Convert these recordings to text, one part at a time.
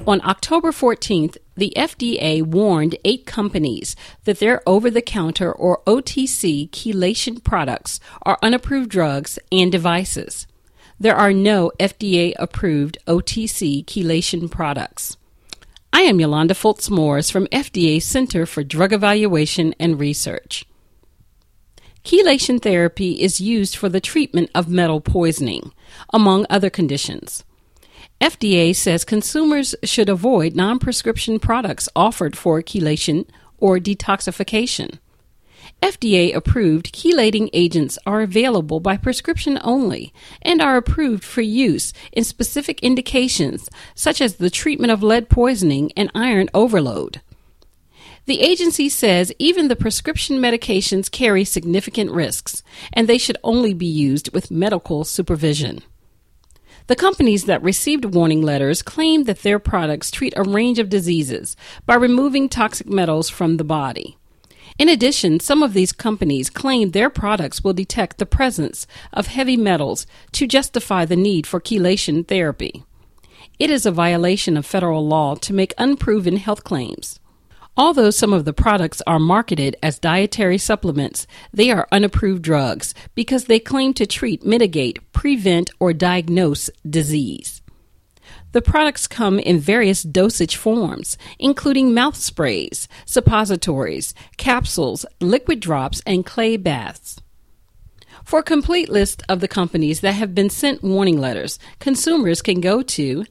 On October 14th, the FDA warned 8 companies that their over-the-counter or OTC chelation products are unapproved drugs and devices. There are no FDA-approved OTC chelation products. I am Yolanda Fultz-Morris from FDA Center for Drug Evaluation and Research. Chelation therapy is used for the treatment of metal poisoning, among other conditions. FDA says consumers should avoid non-prescription products offered for chelation or detoxification. FDA-approved chelating agents are available by prescription only and are approved for use in specific indications such as the treatment of lead poisoning and iron overload. The agency says even the prescription medications carry significant risks, and they should only be used with medical supervision. The companies that received warning letters claim that their products treat a range of diseases by removing toxic metals from the body. In addition, some of these companies claim their products will detect the presence of heavy metals to justify the need for chelation therapy. It is a violation of federal law to make unproven health claims. Although some of the products are marketed as dietary supplements, they are unapproved drugs because they claim to treat, mitigate, prevent, or diagnose disease. The products come in various dosage forms, including mouth sprays, suppositories, capsules, liquid drops, and clay baths. For a complete list of the companies that have been sent warning letters, consumers can go to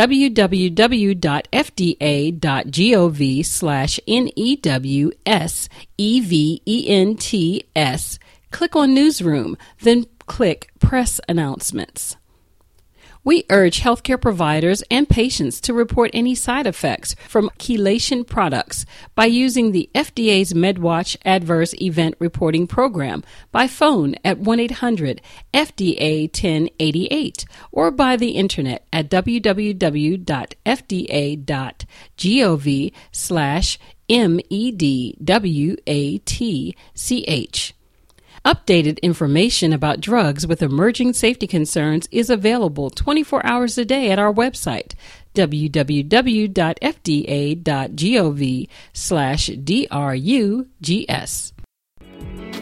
www.fda.gov/NEWSEVENTS, click on Newsroom, then click Press Announcements. We urge healthcare providers and patients to report any side effects from chelation products by using the FDA's MedWatch Adverse Event Reporting Program by phone at 1-800-FDA-1088 or by the internet at www.fda.gov/medwatch. Updated information about drugs with emerging safety concerns is available 24 hours a day at our website, www.fda.gov/drugs.